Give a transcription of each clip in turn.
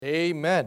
Amen.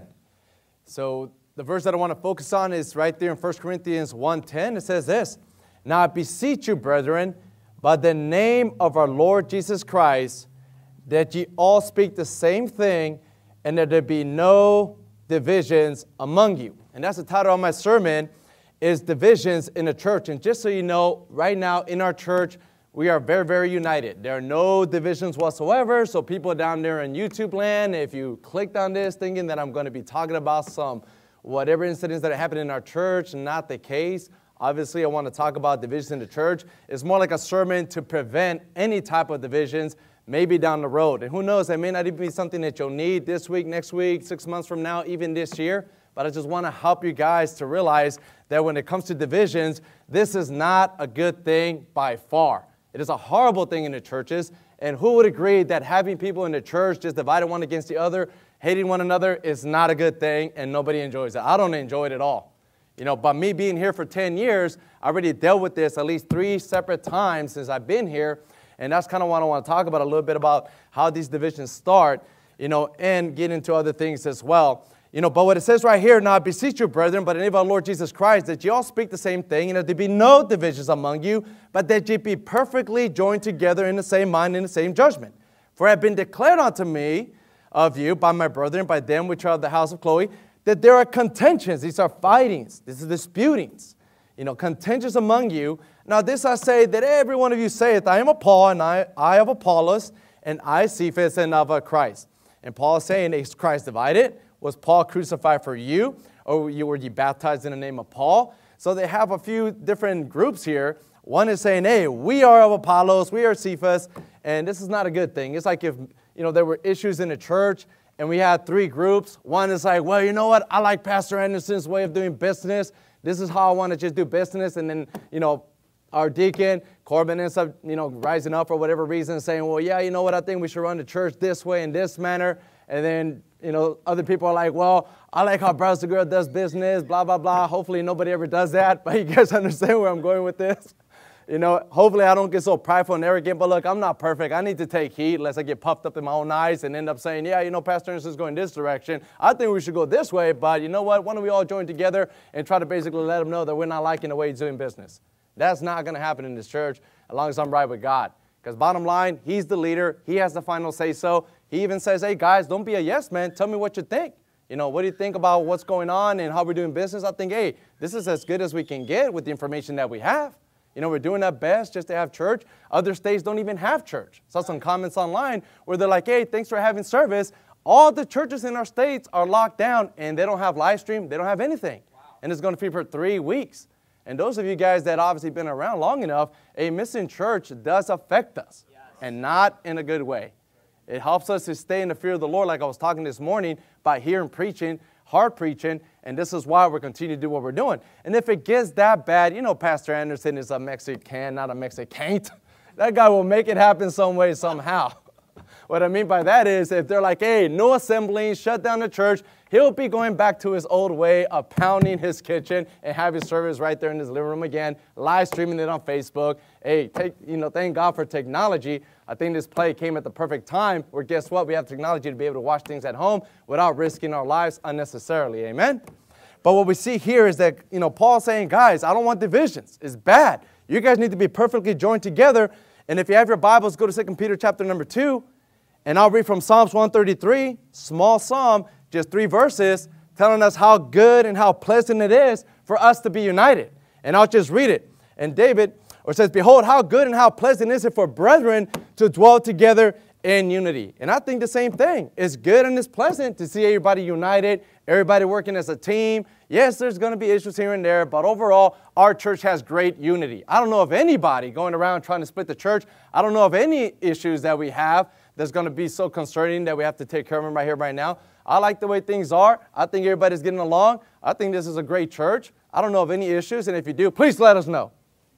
So the verse that I want to focus on is right there in 1 Corinthians 1:10. It says this, "Now I beseech you, brethren, by the name of our Lord Jesus Christ, that ye all speak the same thing, and that there be no divisions among you." And that's the title of my sermon, is Divisions in the Church. And just so you know, right now in our church, we are very, very united. There are no divisions whatsoever. So people down there in YouTube land, if you clicked on this thinking that I'm going to be talking about some whatever incidents that happened in our church, not the case. Obviously, I want to talk about divisions in the church. It's more like a sermon to prevent any type of divisions, maybe down the road. And who knows, that may not even be something that you'll need this week, next week, 6 months from now, even this year. But I just want to help you guys to realize that when it comes to divisions, this is not a good thing by far. It is a horrible thing in the churches. And who would agree that having people in the church just divided one against the other, hating one another, is not a good thing, and nobody enjoys it. I don't enjoy it at all. You know, by me being here for 10 years, I already dealt with this at least 3 separate times since I've been here. And that's kind of what I want to talk about, a little bit about how these divisions start, you know, and get into other things as well. You know, but what it says right here, "Now I beseech you, brethren, by the name of our Lord Jesus Christ, that ye all speak the same thing, and that there be no divisions among you, but that ye be perfectly joined together in the same mind and the same judgment. For it hath been declared unto me of you by my brethren, by them which are of the house of Chloe, that there are contentions," these are fightings, these are disputings, you know, contentions among you. "Now this I say, that every one of you saith, I am of Paul, and I of Apollos, and I Cephas, and of Christ." And Paul is saying, is Christ divided? Was Paul crucified for you? Or were you baptized in the name of Paul? So they have a few different groups here. One is saying, hey, we are of Apollos, we are Cephas, and this is not a good thing. It's like if, you know, there were issues in the church and we had 3 groups. One is like, well, you know what? I like Pastor Anderson's way of doing business. This is how I want to just do business. And then, you know, our deacon, Corbin, ends up, you know, rising up for whatever reason, saying, well, yeah, you know what? I think we should run the church this way, in this manner. And then, you know, other people are like, well, I like how Browser Girl does business, blah, blah, blah. Hopefully nobody ever does that. But you guys understand where I'm going with this? You know, hopefully I don't get so prideful and arrogant. But look, I'm not perfect. I need to take heat lest I get puffed up in my own eyes and end up saying, yeah, you know, Pastor Anderson's going this direction. I think we should go this way. But you know what? Why don't we all join together and try to basically let him know that we're not liking the way he's doing business? That's not going to happen in this church as long as I'm right with God. Because bottom line, he's the leader. He has the final say-so. He even says, hey, guys, don't be a yes man. Tell me what you think. You know, what do you think about what's going on and how we're doing business? I think, hey, this is as good as we can get with the information that we have. You know, we're doing our best just to have church. Other states don't even have church. Saw some comments online where they're like, hey, thanks for having service. All the churches in our states are locked down and they don't have live stream. They don't have anything. Wow. And it's going to be for 3 weeks. And those of you guys that obviously been around long enough, a missing church does affect us, and not in a good way. It helps us to stay in the fear of the Lord, like I was talking this morning, by hearing preaching, hard preaching, and this is why we're continuing to do what we're doing. And if it gets that bad, you know Pastor Anderson is a Mexican, not a Mexicant. That guy will make it happen some way, somehow. What I mean by that is if they're like, hey, no assembling, shut down the church, he'll be going back to his old way of pounding his kitchen and having service right there in his living room again, live streaming it on Facebook. Hey, thank God for technology. I think this play came at the perfect time where guess what? We have technology to be able to watch things at home without risking our lives unnecessarily. Amen? But what we see here is that, you know, Paul's saying, guys, I don't want divisions. It's bad. You guys need to be perfectly joined together. And if you have your Bibles, go to 2 Peter chapter number 2. And I'll read from Psalms 133, small psalm, just 3 verses, telling us how good and how pleasant it is for us to be united. And I'll just read it. And David, or says, behold, how good and how pleasant is it for brethren to dwell together in unity. And I think the same thing. It's good and it's pleasant to see everybody united, everybody working as a team. Yes, there's going to be issues here and there, but overall, our church has great unity. I don't know of anybody going around trying to split the church. I don't know of any issues that we have that's going to be so concerning that we have to take care of them right here, right now. I like the way things are. I think everybody's getting along. I think this is a great church. I don't know of any issues, and if you do, please let us know.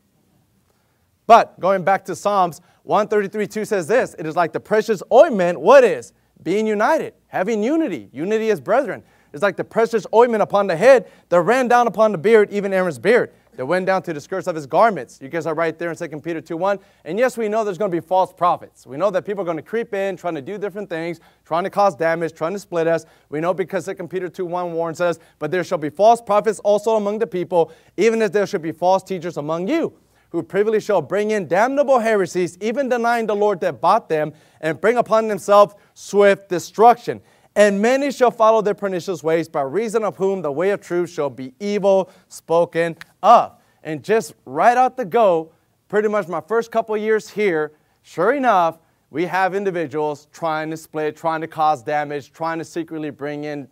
But going back to Psalms 133:2 says this, it is like the precious ointment, what is? Being united, having unity. Unity as brethren. It's like the precious ointment upon the head that ran down upon the beard, even Aaron's beard, They went down to the skirts of his garments. You guys are right there in 2 Peter 2:1. And yes, we know there's going to be false prophets. We know that people are going to creep in, trying to do different things, trying to cause damage, trying to split us. We know because 2 Peter 2:1 warns us, but there shall be false prophets also among the people, even as there shall be false teachers among you, who privily shall bring in damnable heresies, even denying the Lord that bought them, and bring upon themselves swift destruction. And many shall follow their pernicious ways, by reason of whom the way of truth shall be evil spoken of. And just right out the go, pretty much my first couple years here, sure enough, we have individuals trying to split, trying to cause damage, trying to secretly bring in,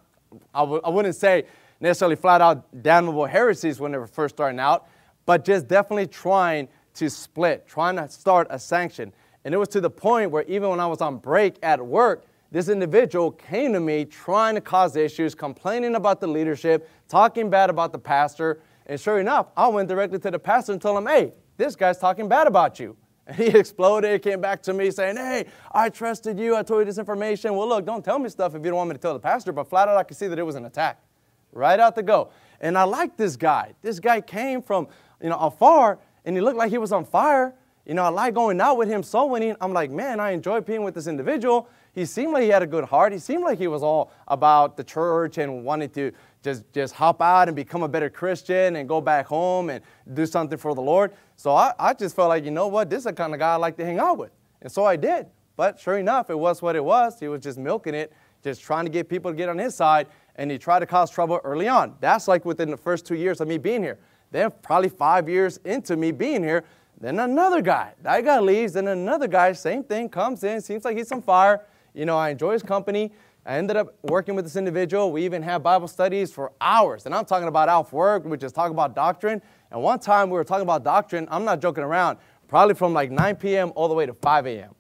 I wouldn't say necessarily flat out damnable heresies when they were first starting out, but just definitely trying to split, trying to start a sanction. And it was to the point where even when I was on break at work, this individual came to me trying to cause issues, complaining about the leadership, talking bad about the pastor. And sure enough, I went directly to the pastor and told him, hey, this guy's talking bad about you. And he exploded, came back to me saying, hey, I trusted you, I told you this information. Well, look, don't tell me stuff if you don't want me to tell the pastor. But flat out, I could see that it was an attack right out the go. And I like this guy. This guy came from, afar, and he looked like he was on fire. I like going out with him, soul winning. I'm like, man, I enjoy being with this individual. He seemed like he had a good heart. He seemed like he was all about the church and wanted to just hop out and become a better Christian and go back home and do something for the Lord. So I just felt like, you know what, this is the kind of guy I like to hang out with. And so I did. But sure enough, it was what it was. He was just milking it, just trying to get people to get on his side, and he tried to cause trouble early on. That's like within the first 2 years of me being here. Then probably 5 years into me being here, then another guy. That guy leaves, then another guy, same thing, comes in, seems like he's on fire. I enjoy his company. I ended up working with this individual. We even had Bible studies for hours. And I'm talking about off work. We just talk about doctrine. And one time we were talking about doctrine. I'm not joking around. Probably from like 9 p.m. all the way to 5 a.m.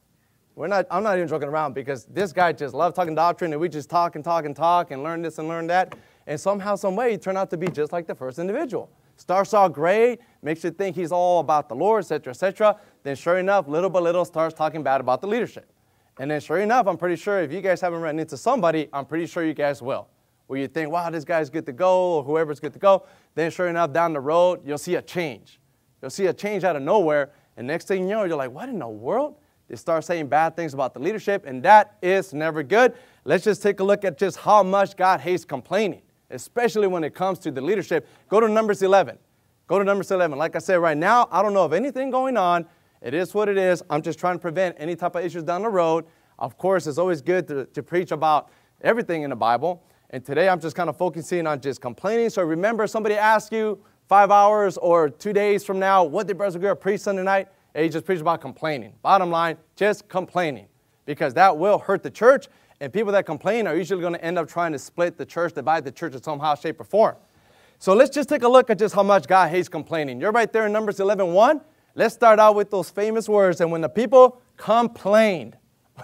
I'm not even joking around because this guy just loved talking doctrine. And we just talk and learn this and learn that. And somehow, some way, he turned out to be just like the first individual. Starts out great, makes you think he's all about the Lord, etc., etc. Then sure enough, little by little, starts talking bad about the leadership. And then sure enough, I'm pretty sure if you guys haven't run into somebody, I'm pretty sure you guys will. Where you think, wow, this guy's good to go, or whoever's good to go. Then sure enough, down the road, you'll see a change. You'll see a change out of nowhere. And next thing you know, you're like, what in the world? They start saying bad things about the leadership, and that is never good. Let's just take a look at just how much God hates complaining, especially when it comes to the leadership. Go to Numbers 11. Go to Numbers 11. Like I said, right now, I don't know of anything going on. It is what it is. I'm just trying to prevent any type of issues down the road. Of course, it's always good to preach about everything in the Bible. And today I'm just kind of focusing on just complaining. So remember, somebody asks you 5 hours or 2 days from now, what did Brother Guerrero preach Sunday night? And he just preached about complaining. Bottom line, just complaining. Because that will hurt the church. And people that complain are usually going to end up trying to split the church, divide the church in somehow, shape, or form. So let's just take a look at just how much God hates complaining. You're right there in Numbers 11:1. Let's start out with those famous words. And when the people complained,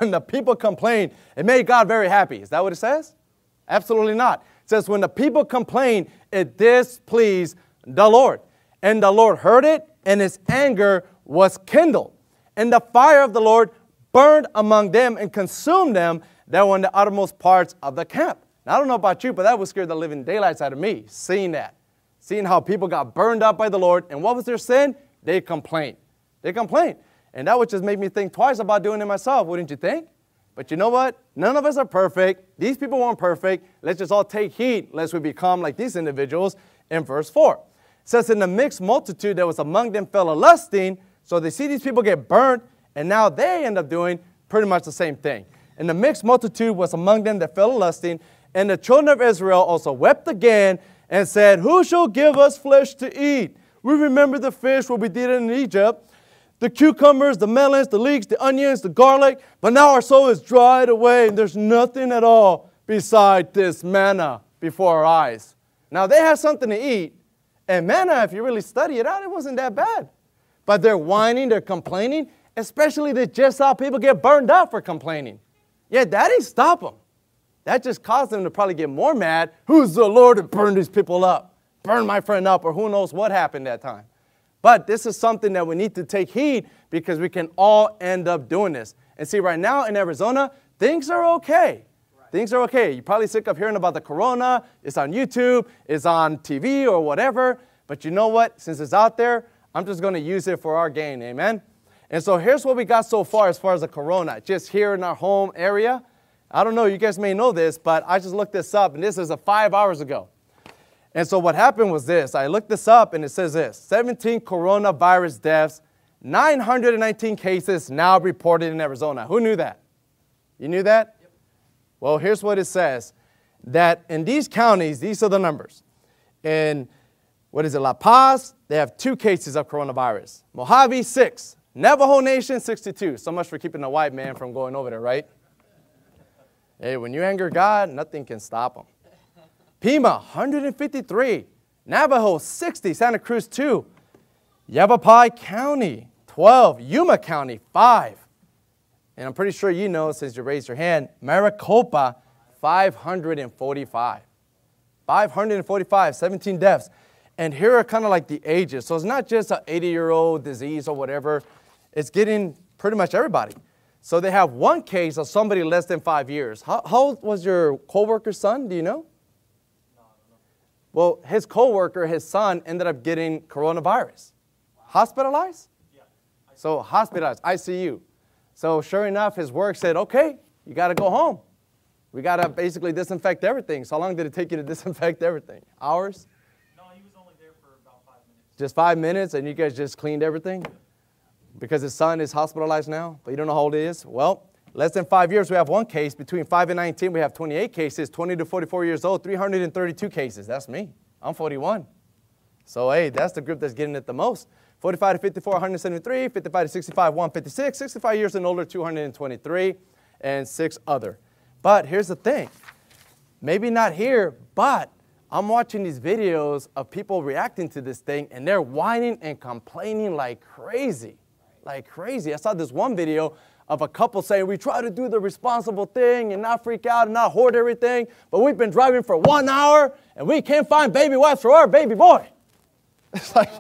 it made God very happy. Is that what it says? Absolutely not. It says when the people complained, it displeased the Lord. And the Lord heard it, and his anger was kindled. And the fire of the Lord burned among them and consumed them that were in the uttermost parts of the camp. Now, I don't know about you, but that would scare the living daylights out of me, seeing that. Seeing how people got burned up by the Lord. And what was their sin? They complained. They complained. And that would just make me think twice about doing it myself, wouldn't you think? But you know what? None of us are perfect. These people weren't perfect. Let's just all take heed lest we become like these individuals in verse 4. It says, in the mixed multitude that was among them fell a lusting. So they see these people get burnt, and now they end up doing pretty much the same thing. And the mixed multitude was among them that fell a lusting. And the children of Israel also wept again and said, who shall give us flesh to eat? We remember the fish what we did in Egypt, the cucumbers, the melons, the leeks, the onions, the garlic. But now our soul is dried away, and there's nothing at all beside this manna before our eyes. Now they had something to eat. And manna, if you really study it out, it wasn't that bad. But they're whining, they're complaining, especially they just saw people get burned up for complaining. Yet that didn't stop them. That just caused them to probably get more mad. Who's the Lord to burn these people up? Burn my friend up, or who knows what happened that time. But this is something that we need to take heed because we can all end up doing this. And see, right now in Arizona, things are okay. Right. Things are okay. You're probably sick of hearing about the corona. It's on YouTube. It's on TV or whatever. But you know what? Since it's out there, I'm just going to use it for our gain. Amen? And so here's what we got so far as the corona. Just here in our home area. I don't know, you guys may know this, but I just looked this up, and this is 5 hours ago. And so what happened was this. I looked this up, and it says this. 17 coronavirus deaths, 919 cases now reported in Arizona. Who knew that? You knew that? Yep. Well, here's what it says. That in these counties, these are the numbers. In, La Paz, they have 2 cases of coronavirus. Mojave, 6. Navajo Nation, 62. So much for keeping the white man from going over there, right? Hey, when you anger God, nothing can stop him. Pima, 153. Navajo, 60. Santa Cruz, 2. Yavapai County, 12. Yuma County, 5. And I'm pretty sure you know, since you raised your hand, Maricopa, 545. 545, 17 deaths. And here are kind of like the ages. So it's not just an 80-year-old disease or whatever. It's getting pretty much everybody. So they have 1 case of somebody less than 5 years. How old was your co-worker's son? Do you know? No, I don't know. Well, his co-worker, his son, ended up getting coronavirus. Wow. Hospitalized? Yeah. So hospitalized, ICU. So sure enough, his work said, okay, you got to go home. We got to basically disinfect everything. So how long did it take you to disinfect everything? Hours? No, he was only there for about 5 minutes. Just 5 minutes, and you guys just cleaned everything? Because his son is hospitalized now, but you don't know how old he is? Well, less than 5 years, we have 1 case. Between 5 and 19, we have 28 cases. 20 to 44 years old, 332 cases. That's me. I'm 41. So, hey, that's the group that's getting it the most. 45 to 54, 173. 55 to 65, 156. 65 years and older, 223. And 6 other. But here's the thing. Maybe not here, but I'm watching these videos of people reacting to this thing, and they're whining and complaining like crazy. Like crazy. I saw this one video of a couple saying, we try to do the responsible thing and not freak out and not hoard everything, but we've been driving for 1 hour and we can't find baby wipes for our baby boy. It's like,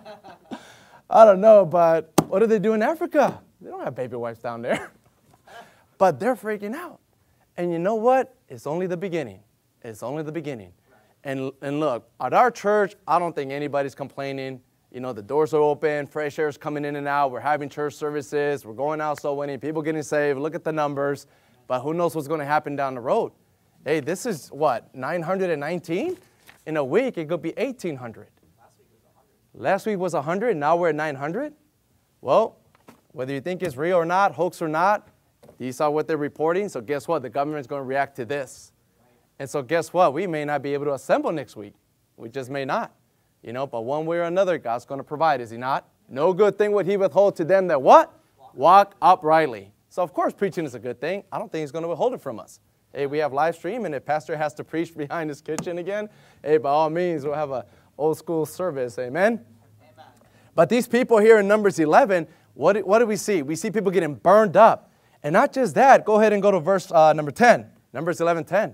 I don't know, but what do they do in Africa? They don't have baby wipes down there. But they're freaking out. And you know what? It's only the beginning. It's only the beginning. And look, at our church, I don't think anybody's complaining. You know, the doors are open, fresh air is coming in and out. We're having church services. We're going out soul winning, people getting saved. Look at the numbers. But who knows what's going to happen down the road? Hey, this is what, 919? In a week, it could be 1,800. Last week was 100. Now we're at 900. Well, whether you think it's real or not, hoax or not, these are what they're reporting. So guess what? The government's going to react to this. And so guess what? We may not be able to assemble next week. We just may not. You know, but one way or another, God's going to provide, is he not? No good thing would he withhold to them that what? Walk uprightly. So, of course, preaching is a good thing. I don't think he's going to withhold it from us. Hey, we have live stream, and if pastor has to preach behind his kitchen again, hey, by all means, we'll have an old school service. Amen? Amen. But these people here in Numbers 11, what do we see? We see people getting burned up. And not just that. Go ahead and go to verse number 10. Numbers 11:10.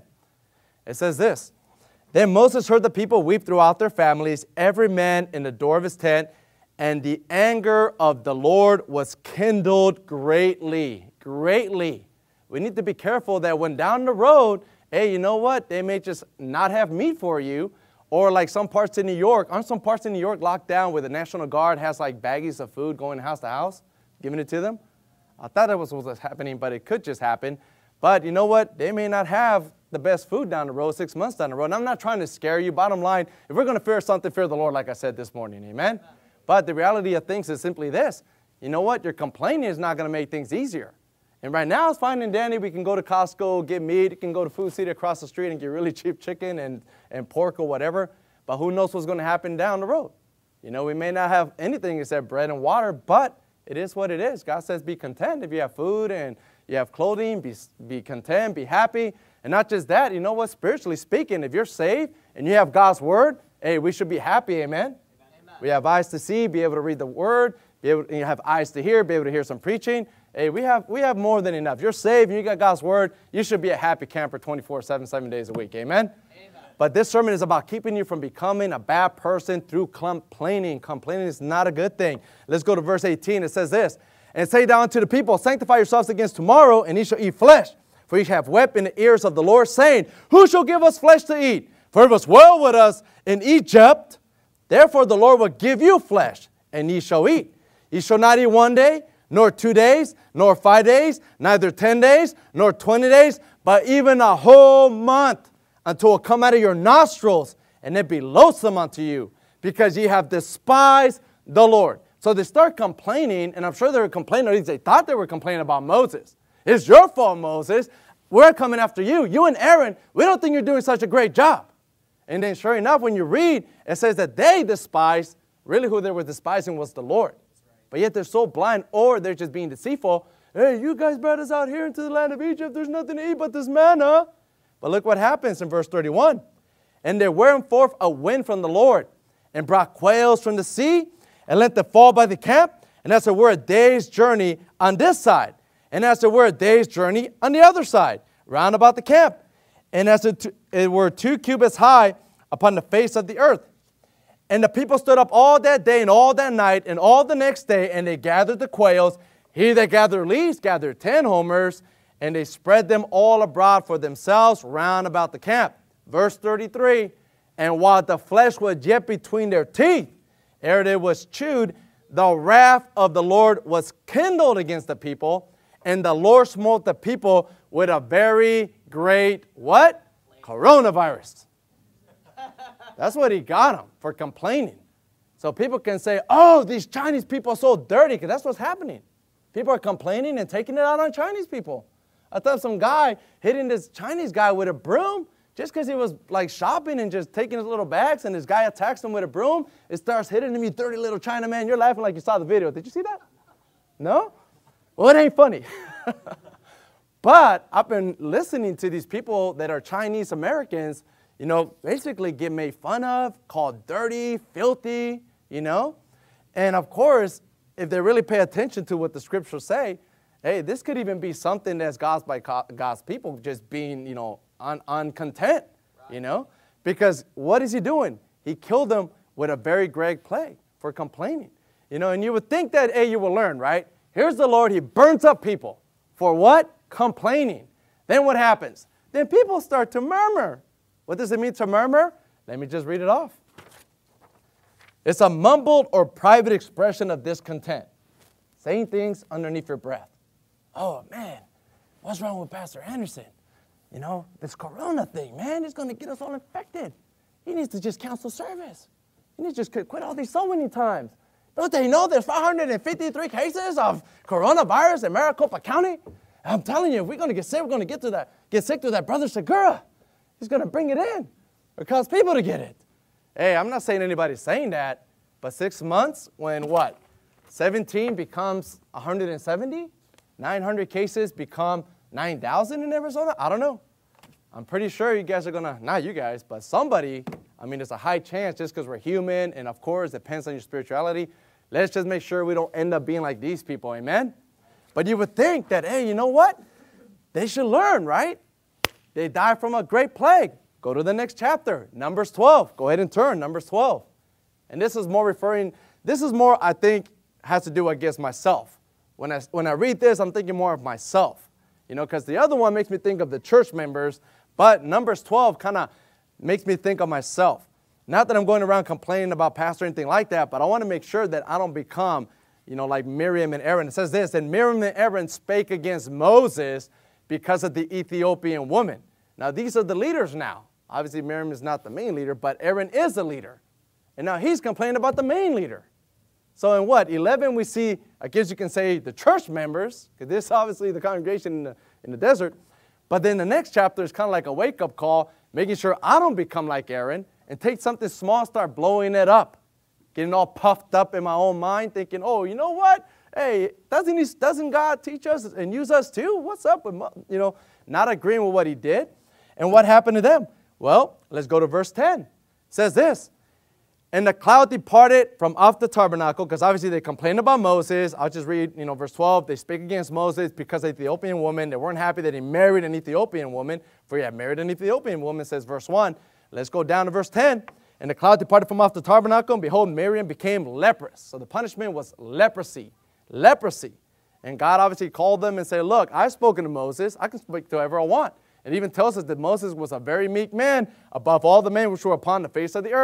It says this. Then Moses heard the people weep throughout their families, every man in the door of his tent, and the anger of the Lord was kindled greatly. Greatly. We need to be careful that when down the road, hey, you know what? They may just not have meat for you. Or like some parts in New York. Aren't some parts in New York locked down where the National Guard has like baggies of food going house to house, giving it to them? I thought that was what was happening, but it could just happen. But you know what? They may not have the best food down the road, 6 months down the road. And I'm not trying to scare you. Bottom line, if we're going to fear something, fear the Lord, like I said this morning. Amen? But the reality of things is simply this. You know what? Your complaining is not going to make things easier. And right now, it's fine and dandy. We can go to Costco, get meat. You can go to Food City across the street and get really cheap chicken and pork or whatever. But who knows what's going to happen down the road? You know, we may not have anything except bread and water, but it is what it is. God says be content if you have food and you have clothing. Be content, be happy. And not just that, you know what? Spiritually speaking, if you're saved and you have God's word, hey, we should be happy, amen? Amen. We have eyes to see, be able to read the word, you have eyes to hear, be able to hear some preaching. Hey, we have more than enough. You're saved and you got God's word, you should be a happy camper 24/7, 7 days a week, amen? Amen. But this sermon is about keeping you from becoming a bad person through complaining. Complaining is not a good thing. Let's go to verse 18. It says this, and say down to the people, sanctify yourselves against tomorrow, and ye shall eat flesh. For ye have wept in the ears of the Lord, saying, who shall give us flesh to eat? For it was well with us in Egypt, Therefore the Lord will give you flesh, and ye shall eat. Ye shall not eat 1 day, nor 2 days, nor 5 days, neither 10 days, nor 20 days, but even a whole month, until it come out of your nostrils, and it be loathsome unto you, because ye have despised the Lord. So they start complaining, and I'm sure they were complaining, or at least they thought they were complaining about Moses. It's your fault, Moses. We're coming after you. You and Aaron, we don't think you're doing such a great job. And then sure enough, when you read, it says that they despised, really who they were despising was the Lord. But yet they're so blind, or they're just being deceitful. Hey, you guys brought us out here into the land of Egypt. There's nothing to eat but this manna. But look what happens in verse 31. And there went forth a wind from the Lord, and brought quails from the sea, and let them fall by the camp. And as it were a day's journey on this side, and as it were a day's journey on the other side, round about the camp. And as it were 2 cubits high upon the face of the earth. And the people stood up all that day and all that night and all the next day, and they gathered the quails. He that gathered least gathered 10 homers, and they spread them all abroad for themselves round about the camp. Verse 33, and while the flesh was yet between their teeth, ere it was chewed, the wrath of the Lord was kindled against the people, and the Lord smote the people with a very great, what? Coronavirus. That's what he got them for complaining. So people can say, oh, these Chinese people are so dirty, because that's what's happening. People are complaining and taking it out on Chinese people. I thought some guy hitting this Chinese guy with a broom just because he was like shopping and just taking his little bags, and this guy attacks him with a broom. It starts hitting him, you dirty little Chinaman. You're laughing like you saw the video. Did you see that? No? Well, it ain't funny. But I've been listening to these people that are Chinese Americans, basically get made fun of, called dirty, filthy, And of course, if they really pay attention to what the scriptures say, hey, this could even be something that's caused by God's people just being, uncontent, Because what is he doing? He killed them with a very great plague for complaining, And you would think that, hey, you will learn, right? Here's the Lord, he burns up people. For what? Complaining. Then what happens? Then people start to murmur. What does it mean to murmur? Let me just read it off. It's a mumbled or private expression of discontent. Saying things underneath your breath. Oh, man, what's wrong with Pastor Anderson? This corona thing, man, it's going to get us all infected. He needs to just cancel service. He needs to just quit all these so many times. Don't they know there's 553 cases of coronavirus in Maricopa County? I'm telling you, if we're going to get sick, we're going to get sick to that brother Segura. He's going to bring it in or cause people to get it. Hey, I'm not saying anybody's saying that, but 6 months when what? 17 becomes 170? 900 cases become 9,000 in Arizona? I don't know. I'm pretty sure you guys are going to, not you guys, but somebody, there's a high chance just because we're human, and of course, it depends on your spirituality. Let's just make sure we don't end up being like these people, amen? But you would think that, hey, you know what? They should learn, right? They died from a great plague. Go to the next chapter, Numbers 12. Go ahead and turn, Numbers 12. And this is more, I think, has to do against myself. When I read this, I'm thinking more of myself. Because the other one makes me think of the church members, but Numbers 12 kind of makes me think of myself. Not that I'm going around complaining about pastor or anything like that, but I want to make sure that I don't become, like Miriam and Aaron. It says this, and Miriam and Aaron spake against Moses because of the Ethiopian woman. Now, these are the leaders now. Obviously, Miriam is not the main leader, but Aaron is the leader. And now he's complaining about the main leader. So in what? 11, we see, I guess you can say, the church members, because this is obviously the congregation in the desert. But then the next chapter is kind of like a wake-up call, making sure I don't become like Aaron and take something small, start blowing it up, getting all puffed up in my own mind, thinking, oh, you know what? Hey, doesn't God teach us and use us too? What's up with, not agreeing with what he did? And what happened to them? Well, let's go to verse 10. It says this, and the cloud departed from off the tabernacle, because obviously they complained about Moses. I'll just read, verse 12. They spake against Moses because of the Ethiopian woman. They weren't happy that he married an Ethiopian woman. For he had married an Ethiopian woman, says verse 1. Let's go down to verse 10. And the cloud departed from off the tabernacle, and behold, Miriam became leprous. So the punishment was leprosy. Leprosy. And God obviously called them and said, look, I've spoken to Moses. I can speak to whoever I want. It even tells us that Moses was a very meek man above all the men which were upon the face of the earth.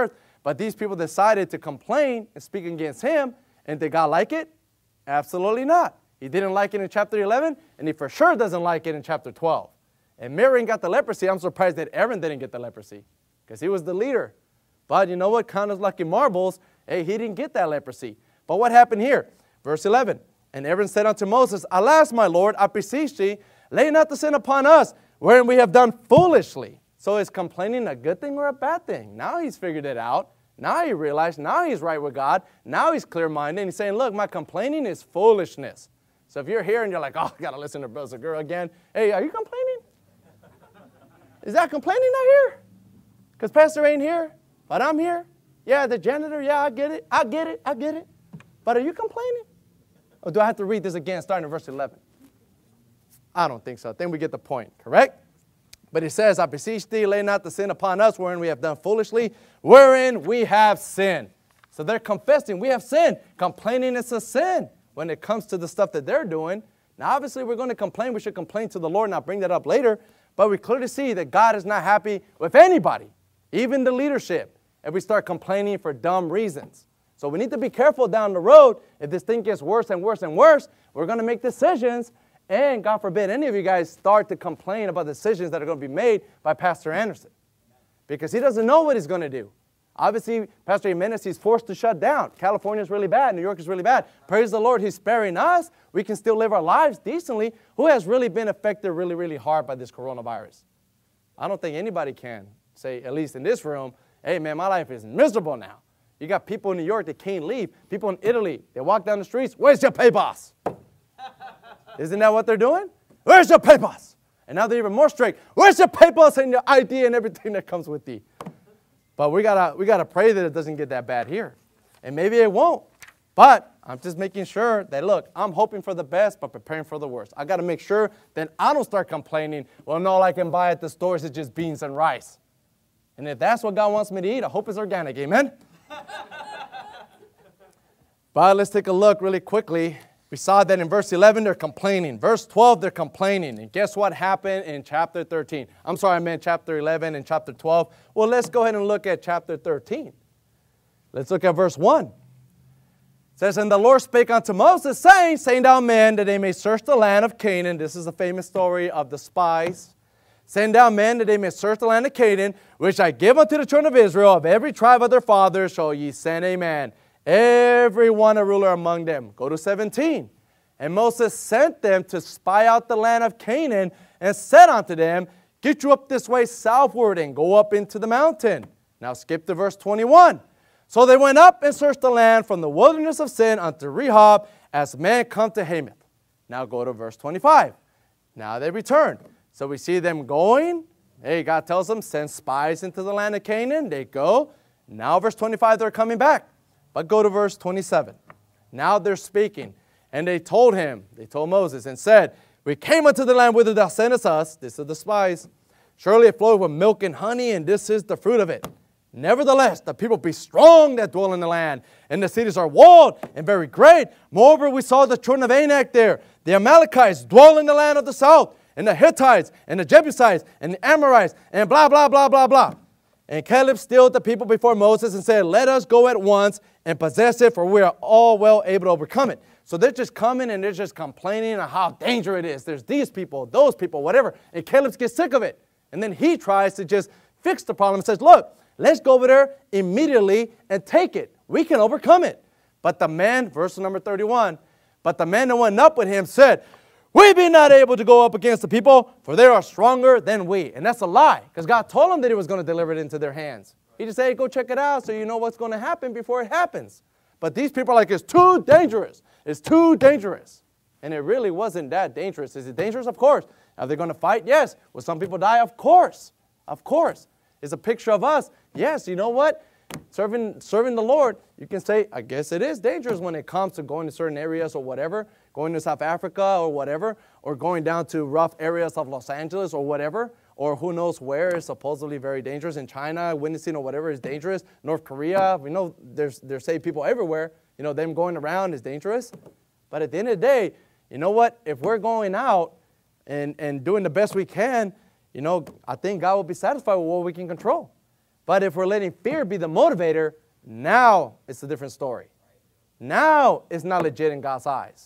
But these people decided to complain and speak against him. And did God like it? Absolutely not. He didn't like it in chapter 11, and he for sure doesn't like it in chapter 12. And Miriam got the leprosy. I'm surprised that Aaron didn't get the leprosy because he was the leader. But you know what? Count as lucky marbles. Hey, he didn't get that leprosy. But what happened here? Verse 11. And Aaron said unto Moses, Alas, my Lord, I beseech thee, lay not the sin upon us, wherein we have done foolishly. So is complaining a good thing or a bad thing? Now he's figured it out. Now he realized. Now he's right with God. Now he's clear-minded. And he's saying, look, my complaining is foolishness. So if you're here and you're like, oh, I got to listen to Brother Girl again. Hey, are you complaining? Is that complaining not here? Because Pastor ain't here, but I'm here. Yeah, the janitor, yeah, I get it. I get it. I get it. But are you complaining? Or do I have to read this again starting in verse 11? I don't think so. I think we get the point, correct? But it says, I beseech thee, lay not the sin upon us, wherein we have done foolishly, wherein we have sinned. So they're confessing, we have sinned. Complaining is a sin when it comes to the stuff that they're doing. Now, obviously, we're going to complain. We should complain to the Lord, and I'll bring that up later. But we clearly see that God is not happy with anybody, even the leadership, if we start complaining for dumb reasons. So we need to be careful down the road. If this thing gets worse and worse and worse, we're going to make decisions. And God forbid any of you guys start to complain about decisions that are going to be made by Pastor Anderson. Because he doesn't know what he's going to do. Obviously, Pastor Jimenez, he's forced to shut down. California is really bad. New York is really bad. Praise the Lord, he's sparing us. We can still live our lives decently. Who has really been affected really, really hard by this coronavirus? I don't think anybody can say, at least in this room, hey, man, my life is miserable now. You got people in New York that can't leave. People in Italy, they walk down the streets. Where's your papers? Isn't that what they're doing? Where's your papers? And now they're even more strict. Where's your papers and your ID and everything that comes with thee? But we gotta pray that it doesn't get that bad here. And maybe it won't. But I'm just making sure that, look, I'm hoping for the best, but preparing for the worst. I got to make sure that I don't start complaining, well, no, all I can buy at the stores is just beans and rice. And if that's what God wants me to eat, I hope it's organic. Amen? But let's take a look really quickly. We saw that in verse 11, they're complaining. Verse 12, they're complaining. And guess what happened in chapter 13? I'm sorry, I meant chapter 11 and chapter 12. Well, let's go ahead and look at chapter 13. Let's look at verse 1. It says, And the Lord spake unto Moses, saying, Send down men that they may search the land of Canaan. This is the famous story of the spies. Send down men that they may search the land of Canaan, which I give unto the children of Israel. Of every tribe of their fathers shall ye send a man, every one a ruler among them. Go to 17. And Moses sent them to spy out the land of Canaan, and said unto them, Get you up this way southward, and go up into the mountain. Now skip to verse 21. So they went up and searched the land from the wilderness of Sin unto Rehob, as men come to Hamath. Now go to verse 25. Now they returned. So we see them going. Hey, God tells them, send spies into the land of Canaan. They go. Now verse 25, they're coming back. But go to verse 27. Now they're speaking. And they told Moses, and said, We came unto the land whither thou sentest us. This is the spies. Surely it floweth with milk and honey, and this is the fruit of it. Nevertheless, the people be strong that dwell in the land, and the cities are walled and very great. Moreover, we saw the children of Anak there. The Amalekites dwell in the land of the south, and the Hittites, and the Jebusites, and the Amorites, and blah, blah, blah, blah, blah. And Caleb stilled the people before Moses and said, Let us go at once and possess it, for we are all well able to overcome it. So they're just coming and they're just complaining on how dangerous it is. There's these people, those people, whatever. And Caleb gets sick of it. And then he tries to just fix the problem and says, look, let's go over there immediately and take it. We can overcome it. But the man, verse number 31, but the man that went up with him said, We be not able to go up against the people, for they are stronger than we. And that's a lie, because God told them that He was going to deliver it into their hands. He just said, hey, go check it out so you know what's going to happen before it happens. But these people are like, it's too dangerous. It's too dangerous. And it really wasn't that dangerous. Is it dangerous? Of course. Are they going to fight? Yes. Will some people die? Of course. Of course. It's a picture of us. Yes, you know what? Serving the Lord, you can say, I guess it is dangerous when it comes to going to certain areas or whatever, going to South Africa or whatever, or going down to rough areas of Los Angeles or whatever, or who knows where is supposedly very dangerous. In China, witnessing or whatever is dangerous. North Korea, we know there's saved people everywhere. You know, them going around is dangerous. But at the end of the day, you know what? If we're going out and doing the best we can, you know, I think God will be satisfied with what we can control. But if we're letting fear be the motivator, now it's a different story. Now it's not legit in God's eyes.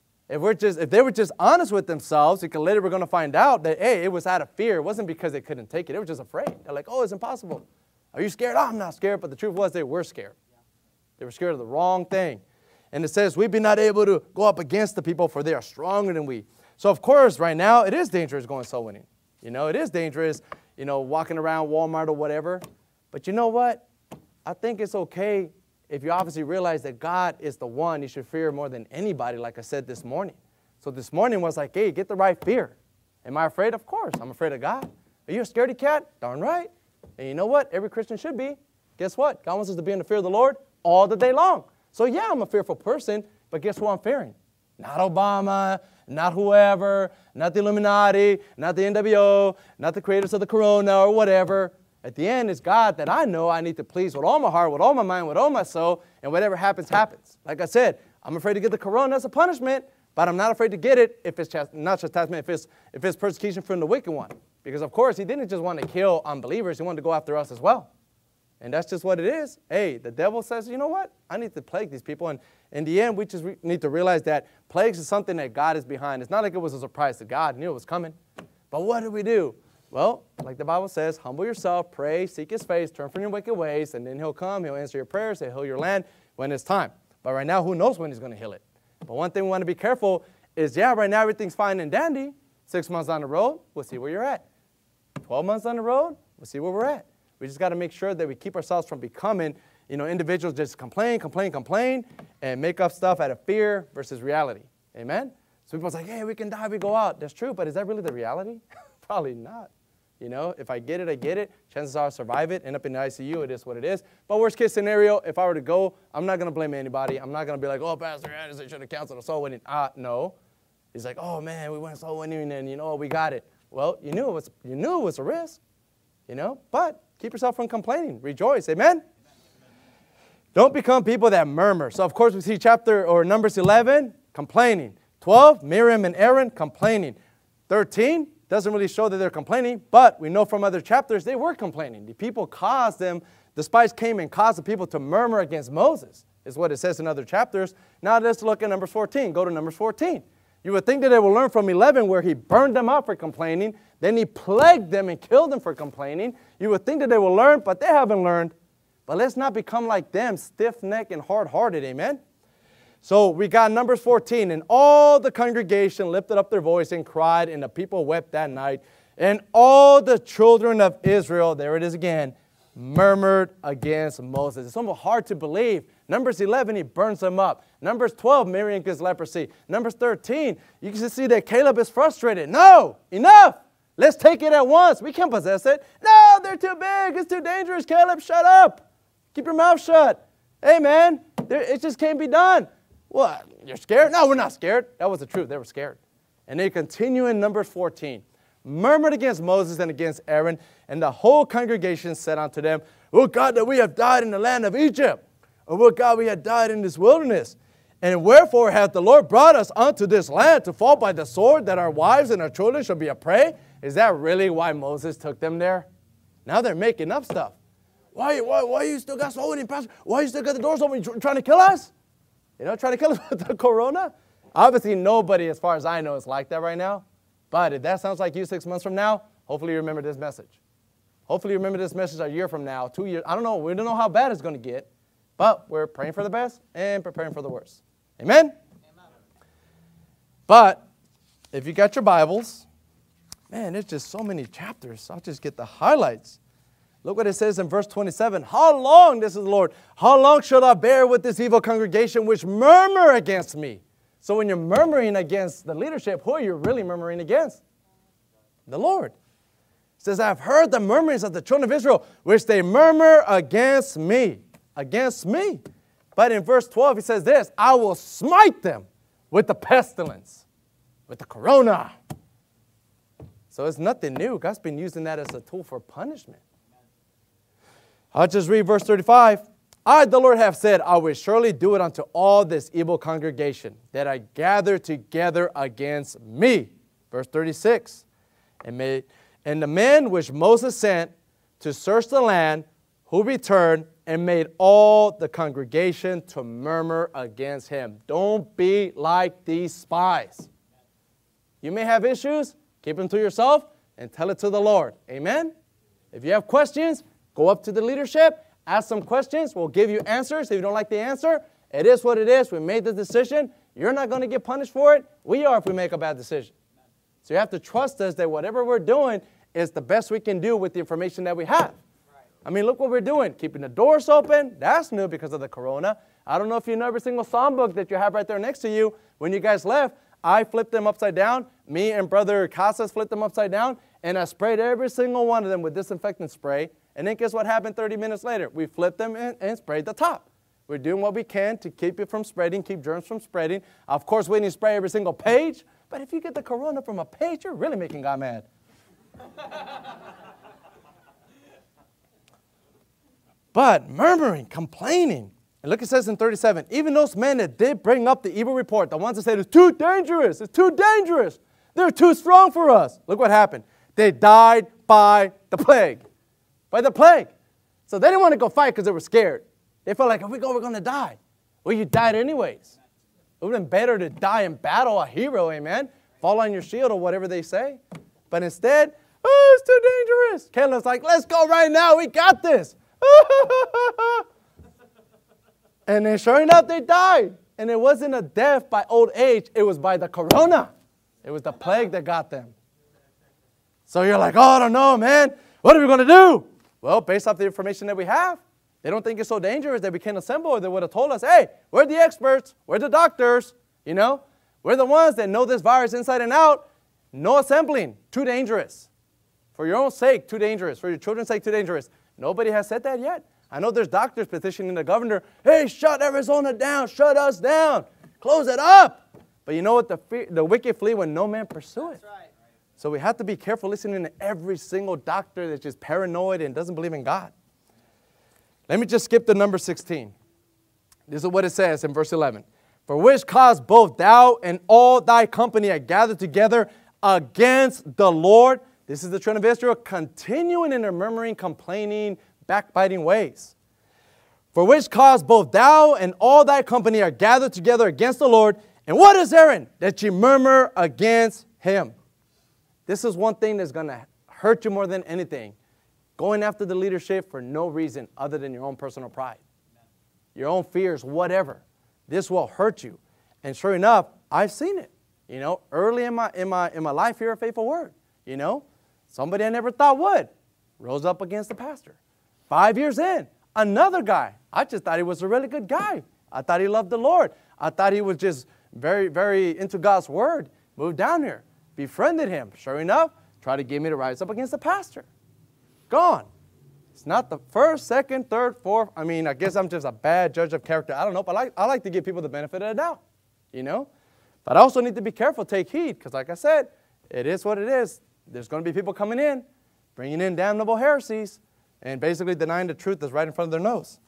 If they were just honest with themselves, because later we're going to find out that, hey, it was out of fear. It wasn't because they couldn't take it. They were just afraid. They're like, oh, it's impossible. Are you scared? Oh, I'm not scared. But the truth was they were scared. They were scared of the wrong thing. And it says, we be not able to go up against the people, for they are stronger than we. So, of course, right now, it is dangerous going soul winning. It is dangerous, walking around Walmart or whatever. But you know what? I think it's okay if you obviously realize that God is the one you should fear more than anybody, like I said this morning. So this morning was like, hey, get the right fear. Am I afraid? Of course. I'm afraid of God. Are you a scaredy cat? Darn right. And you know what? Every Christian should be. Guess what? God wants us to be in the fear of the Lord all the day long. So yeah, I'm a fearful person, but guess who I'm fearing? Not Obama, not whoever, not the Illuminati, not the NWO, not the creators of the corona or whatever. At the end, it's God that I know I need to please with all my heart, with all my mind, with all my soul, and whatever happens, happens. Like I said, I'm afraid to get the corona as a punishment, but I'm not afraid to get it if it's not chastisement, if it's persecution from the wicked one. Because, of course, he didn't just want to kill unbelievers. He wanted to go after us as well. And that's just what it is. Hey, the devil says, you know what? I need to plague these people. And in the end, we just need to realize that plagues is something that God is behind. It's not like it was a surprise to God. He knew it was coming. But what do we do? Well, like the Bible says, humble yourself, pray, seek his face, turn from your wicked ways, and then he'll come, he'll answer your prayers, he'll heal your land when it's time. But right now, who knows when he's going to heal it? But one thing we want to be careful is, yeah, right now everything's fine and dandy. 6 months down the road, we'll see where you're at. 12 months down the road, we'll see where we're at. We just got to make sure that we keep ourselves from becoming, individuals just complain, and make up stuff out of fear versus reality. Amen? So people's like, hey, we can die, we go out. That's true, but is that really the reality? Probably not. If I get it, I get it. Chances are I'll survive it, end up in the ICU, it is what it is. But worst case scenario, if I were to go, I'm not going to blame anybody. I'm not going to be like, oh, Pastor Anderson should have canceled a soul winning. No. He's like, oh, man, we went soul winning, and, we got it. Well, you knew it was a risk, but keep yourself from complaining. Rejoice. Amen? Don't become people that murmur. So, of course, we see Numbers 11, complaining. 12, Miriam and Aaron, complaining. 13, doesn't really show that they're complaining, but we know from other chapters they were complaining. The people caused them, the spies came and caused the people to murmur against Moses, is what it says in other chapters. Now let's look at Numbers 14. Go to Numbers 14. You would think that they will learn from 11 where he burned them up for complaining, then he plagued them and killed them for complaining. You would think that they will learn, but they haven't learned. But let's not become like them, stiff-necked and hard-hearted, amen? So we got Numbers 14, and all the congregation lifted up their voice and cried, and the people wept that night. And all the children of Israel, there it is again, murmured against Moses. It's almost hard to believe. Numbers 11, he burns them up. Numbers 12, Miriam gets leprosy. Numbers 13, you can see that Caleb is frustrated. No, enough. Let's take it at once. We can't possess it. No, they're too big. It's too dangerous. Caleb, shut up. Keep your mouth shut. Hey, man, it just can't be done. What? You're scared? No, we're not scared. That was the truth. They were scared. And they continue in Numbers 14. Murmured against Moses and against Aaron, and the whole congregation said unto them, O God, that we have died in the land of Egypt, O God, we have died in this wilderness. And wherefore hath the Lord brought us unto this land to fall by the sword, that our wives and our children shall be a prey? Is that really why Moses took them there? Now they're making up stuff. Why you still got soul winning, Pastor? Why you still got the doors open? You trying to kill us? Trying to kill us with the corona? Obviously, nobody, as far as I know, is like that right now. But if that sounds like you 6 months from now, hopefully you remember this message. Hopefully you remember this message a year from now, 2 years. I don't know. We don't know how bad it's going to get. But we're praying for the best and preparing for the worst. Amen? Amen. But if you got your Bibles, man, there's just so many chapters. I'll just get the highlights. Look what it says in verse 27. How long, this is the Lord, how long shall I bear with this evil congregation which murmur against me? So when you're murmuring against the leadership, who are you really murmuring against? The Lord. It says, I have heard the murmurings of the children of Israel, which they murmur against me. Against me. But in verse 12, he says this, I will smite them with the pestilence, with the corona. So it's nothing new. God's been using that as a tool for punishment. I'll just read verse 35. I, the Lord, have said, I will surely do it unto all this evil congregation that I gather together against me. Verse 36. And the men which Moses sent to search the land who returned and made all the congregation to murmur against him. Don't be like these spies. You may have issues, keep them to yourself and tell it to the Lord. Amen? If you have questions, go up to the leadership, ask some questions. We'll give you answers. If you don't like the answer, it is what it is. We made the decision. You're not going to get punished for it. We are if we make a bad decision. So you have to trust us that whatever we're doing is the best we can do with the information that we have. I mean, look what we're doing. Keeping the doors open. That's new because of the corona. I don't know if you know every single psalm book that you have right there next to you. When you guys left, I flipped them upside down. Me and Brother Casas flipped them upside down. And I sprayed every single one of them with disinfectant spray. And then guess what happened 30 minutes later? We flipped them and sprayed the top. We're doing what we can to keep it from spreading, keep germs from spreading. Of course, we didn't spray every single page. But if you get the corona from a page, you're really making God mad. But murmuring, complaining. And look, it says in 37, even those men that did bring up the evil report, the ones that said it's too dangerous, they're too strong for us. Look what happened. They died by the plague. By the plague. So they didn't want to go fight because they were scared. They felt like if we go, we're going to die. Well, you died anyways. It would have been better to die in battle, a hero, amen? Fall on your shield or whatever they say. But instead, oh, it's too dangerous. Caleb's like, let's go right now. We got this. And then sure enough, they died. And it wasn't a death by old age. It was by the corona. It was the plague that got them. So you're like, oh, I don't know, man. What are we going to do? Well, based off the information that we have, they don't think it's so dangerous that we can't assemble, or they would have told us, hey, we're the experts. We're the doctors. You know, we're the ones that know this virus inside and out. No assembling. Too dangerous. For your own sake, too dangerous. For your children's sake, too dangerous. Nobody has said that yet. I know there's doctors petitioning the governor, hey, shut Arizona down, shut us down, close it up. But you know what? The wicked flee when no man pursue it. That's right. So we have to be careful listening to every single doctor that's just paranoid and doesn't believe in God. Let me just skip to number 16. This is what it says in verse 11. For which cause both thou and all thy company are gathered together against the Lord. This is the children of Israel continuing in their murmuring, complaining, backbiting ways. For which cause both thou and all thy company are gathered together against the Lord. And what is Aaron? That ye murmur against him. This is one thing that's going to hurt you more than anything. Going after the leadership for no reason other than your own personal pride. Your own fears, whatever. This will hurt you. And sure enough, I've seen it. You know, early in my life here at Faithful Word. You know, somebody I never thought would rose up against the pastor. 5 years in, another guy. I just thought he was a really good guy. I thought he loved the Lord. I thought he was just very, very into God's word. Moved down here, befriended him. Sure enough, tried to get me to rise up against the pastor. Gone. It's not the first, second, third, fourth. I mean, I guess I'm just a bad judge of character. I don't know, but I like to give people the benefit of the doubt, you know. But I also need to be careful, take heed, because like I said, it is what it is. There's going to be people coming in, bringing in damnable heresies, and basically denying the truth that's right in front of their nose.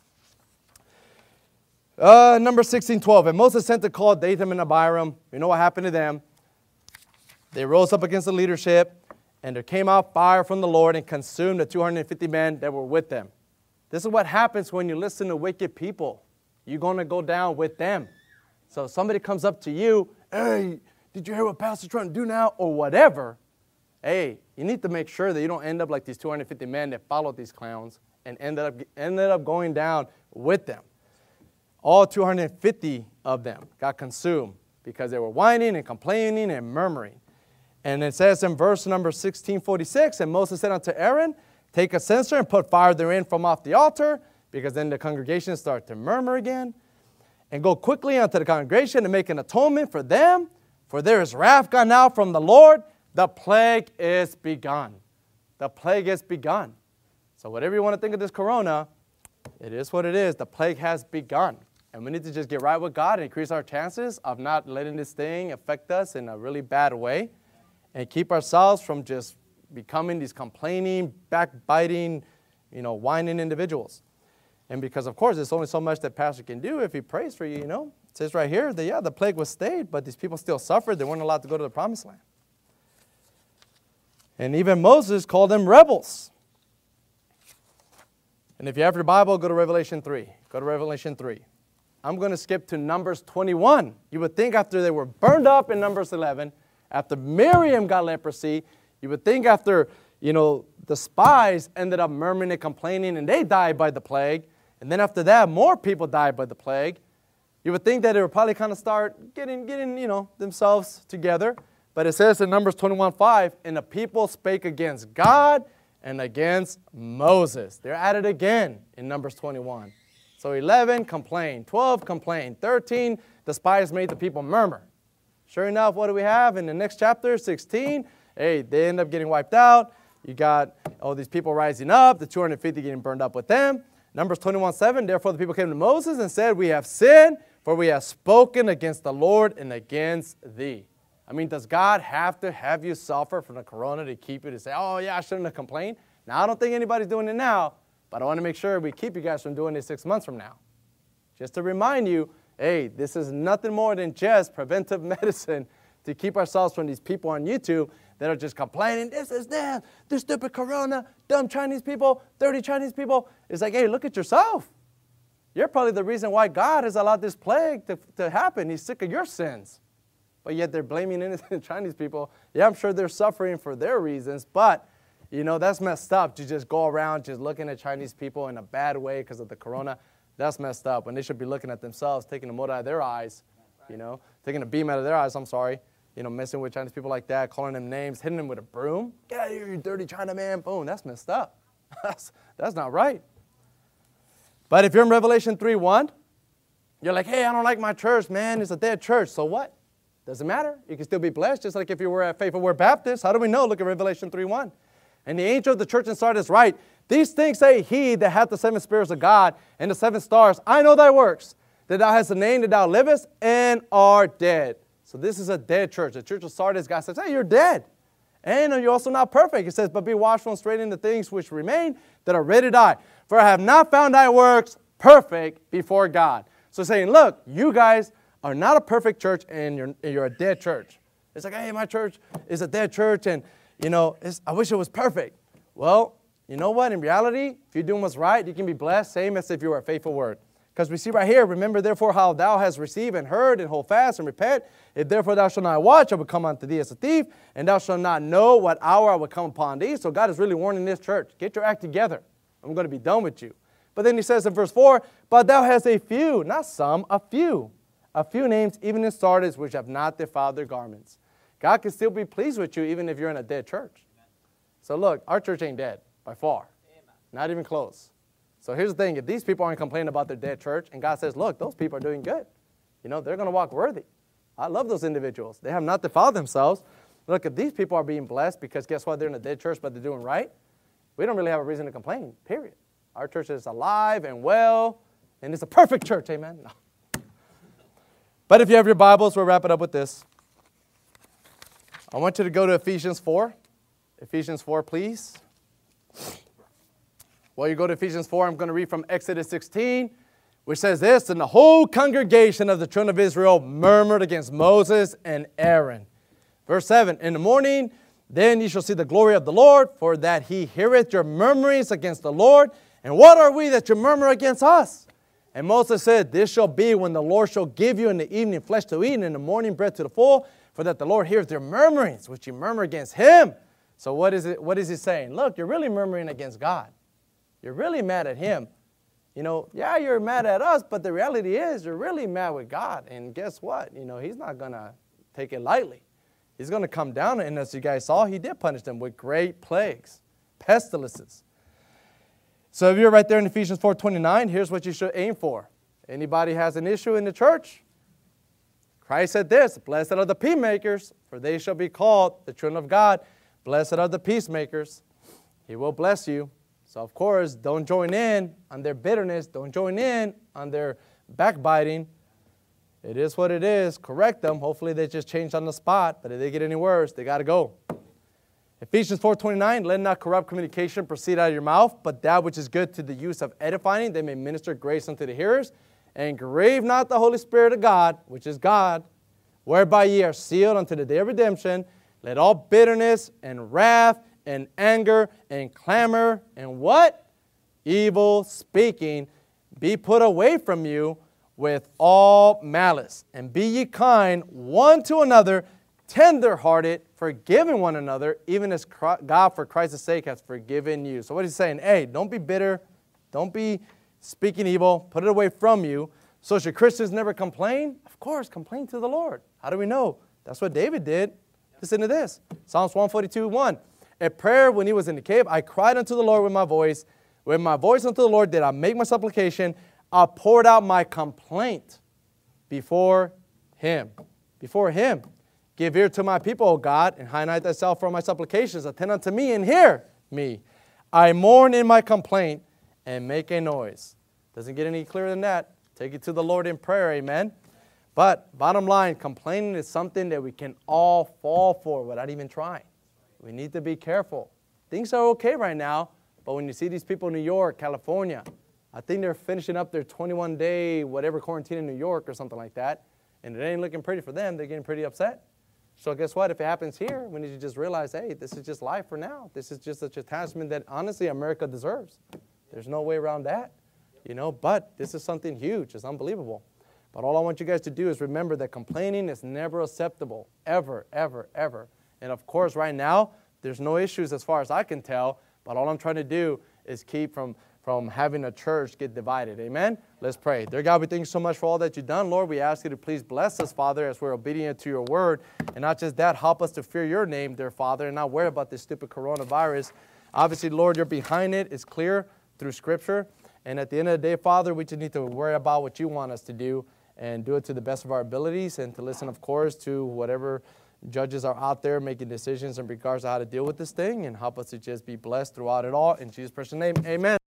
Number 16:12. And Moses sent to call Dathan and Abiram. You know what happened to them? They rose up against the leadership, and there came out fire from the Lord and consumed the 250 men that were with them. This is what happens when you listen to wicked people. You're going to go down with them. So if somebody comes up to you, hey, did you hear what Pastor's trying to do now? Or whatever. Hey, you need to make sure that you don't end up like these 250 men that followed these clowns and ended up going down with them. All 250 of them got consumed because they were whining and complaining and murmuring. And it says in verse number 1646, and Moses said unto Aaron, take a censer and put fire therein from off the altar, because then the congregation start to murmur again. And go quickly unto the congregation and make an atonement for them, for there is wrath gone out from the Lord. The plague is begun. The plague is begun. So whatever you want to think of this corona, it is what it is. The plague has begun. And we need to just get right with God and increase our chances of not letting this thing affect us in a really bad way. And keep ourselves from just becoming these complaining, backbiting, whining individuals. And because, of course, there's only so much that pastor can do if he prays for you, It says right here that, the plague was stayed, but these people still suffered. They weren't allowed to go to the promised land. And even Moses called them rebels. And if you have your Bible, go to Revelation 3. Go to Revelation 3. I'm going to skip to Numbers 21. You would think after they were burned up in Numbers 11, after Miriam got leprosy, you would think after, the spies ended up murmuring and complaining and they died by the plague. And then after that, more people died by the plague. You would think that it would probably kind of start getting themselves together. But it says in Numbers 21:5, and the people spake against God and against Moses. They're at it again in Numbers 21. So 11, complain. 12, complain. 13, the spies made the people murmur. Sure enough, what do we have in the next chapter, 16? Hey, they end up getting wiped out. You got all these people rising up, the 250 getting burned up with them. Numbers 21:7, therefore the people came to Moses and said, we have sinned, for we have spoken against the Lord and against thee. I mean, does God have to have you suffer from the corona to keep you to say, oh yeah, I shouldn't have complained? Now, I don't think anybody's doing it now, but I want to make sure we keep you guys from doing it 6 months from now. Just to remind you, hey, this is nothing more than just preventive medicine to keep ourselves from these people on YouTube that are just complaining, this stupid corona, dumb Chinese people, dirty Chinese people. It's like, hey, look at yourself. You're probably the reason why God has allowed this plague to happen. He's sick of your sins. But yet they're blaming innocent Chinese people. Yeah, I'm sure they're suffering for their reasons, but, that's messed up to just go around just looking at Chinese people in a bad way because of the corona. That's messed up. When they should be looking at themselves, taking the mote out of their eyes, taking a beam out of their eyes, messing with Chinese people like that, calling them names, hitting them with a broom. Get out of here, you dirty China man. Boom, that's messed up. That's not right. But if you're in Revelation 3:1, you're like, hey, I don't like my church, man. It's a dead church. So what? Doesn't matter. You can still be blessed, just like if you were at Faithful Word Baptist. How do we know? Look at Revelation 3:1. And the angel of the church in Sardis write, these things say he that hath the 7 spirits of God and the 7 stars. I know thy works, that thou hast a name, that thou livest, and art dead. So this is a dead church. The church of Sardis, God says, hey, you're dead. And you're also not perfect. It says, but be watchful and straight in the things which remain that are ready to die. For I have not found thy works perfect before God. So saying, look, you guys are not a perfect church and you're a dead church. It's like, hey, my church is a dead church and, I wish it was perfect. Well, you know what? In reality, if you're doing what's right, you can be blessed, same as if you were a faithful word. Because we see right here, remember therefore how thou hast received and heard and hold fast and repent. If therefore thou shalt not watch, I will come unto thee as a thief, and thou shalt not know what hour I will come upon thee. So God is really warning this church, get your act together. I'm going to be done with you. But then he says in verse 4, but thou hast a few, not some, a few names, even in Sardis, which have not defiled their garments. God can still be pleased with you even if you're in a dead church. So look, our church ain't dead by far. Not even close. So here's the thing. If these people aren't complaining about their dead church and God says, look, those people are doing good. They're going to walk worthy. I love those individuals. They have not defiled themselves. Look, if these people are being blessed because guess what? They're in a dead church, but they're doing right. We don't really have a reason to complain, period. Our church is alive and well, and it's a perfect church, amen? No. But if you have your Bibles, we'll wrap it up with this. I want you to go to Ephesians 4. Ephesians 4, please. While you go to Ephesians 4, I'm going to read from Exodus 16, which says this, and the whole congregation of the children of Israel murmured against Moses and Aaron. Verse 7, in the morning, then ye shall see the glory of the Lord, for that he heareth your murmurings against the Lord. And what are we that you murmur against us? And Moses said, this shall be when the Lord shall give you in the evening flesh to eat, and in the morning bread to the full, for that the Lord heareth your murmurings, which you murmur against him. So what is he saying? Look, you're really murmuring against God. You're really mad at him. Yeah, you're mad at us, but the reality is you're really mad with God. And guess what? He's not going to take it lightly. He's going to come down, and as you guys saw, he did punish them with great plagues, pestilences. So if you're right there in Ephesians 4:29, here's what you should aim for. Anybody has an issue in the church? Christ said this, blessed are the peacemakers, for they shall be called the children of God. Blessed are the peacemakers. He will bless you. So, of course, don't join in on their bitterness. Don't join in on their backbiting. It is what it is. Correct them. Hopefully they just change on the spot. But if they get any worse, they got to go. Ephesians 4:29, let not corrupt communication proceed out of your mouth, but that which is good to the use of edifying, they may minister grace unto the hearers. And grieve not the Holy Spirit of God, which is God, whereby ye are sealed unto the day of redemption. Let all bitterness and wrath and anger and clamor and what? evil speaking be put away from you with all malice. And be ye kind one to another, tender-hearted, forgiving one another, even as God for Christ's sake has forgiven you. So what he's saying, hey, don't be bitter. Don't be speaking evil. Put it away from you. So should Christians never complain? Of course, complain to the Lord. How do we know? That's what David did. Listen to this. Psalms 142:1. A prayer when he was in the cave, I cried unto the Lord with my voice. With my voice unto the Lord did I make my supplication. I poured out my complaint before him. Before him. Give ear to my people, O God, and hide thyself from my supplications. Attend unto me and hear me. I mourn in my complaint and make a noise. Doesn't get any clearer than that. Take it to the Lord in prayer, amen. But bottom line, complaining is something that we can all fall for without even trying. We need to be careful. Things are okay right now, but when you see these people in New York, California, I think they're finishing up their 21-day whatever quarantine in New York or something like that, and it ain't looking pretty for them. They're getting pretty upset. So guess what? If it happens here, we need to just realize, hey, this is just life for now. This is just a chastisement that honestly America deserves. There's no way around that, but this is something huge. It's unbelievable. But all I want you guys to do is remember that complaining is never acceptable, ever, ever, ever. And of course, right now, there's no issues as far as I can tell, but all I'm trying to do is keep from having a church get divided. Amen? Let's pray. Dear God, we thank you so much for all that you've done. Lord, we ask you to please bless us, Father, as we're obedient to your word. And not just that, help us to fear your name, dear Father, and not worry about this stupid coronavirus. Obviously, Lord, you're behind it. It's clear through Scripture. And at the end of the day, Father, we just need to worry about what you want us to do and do it to the best of our abilities and to listen, of course, to whatever judges are out there making decisions in regards to how to deal with this thing, and help us to just be blessed throughout it all. In Jesus' precious name, amen.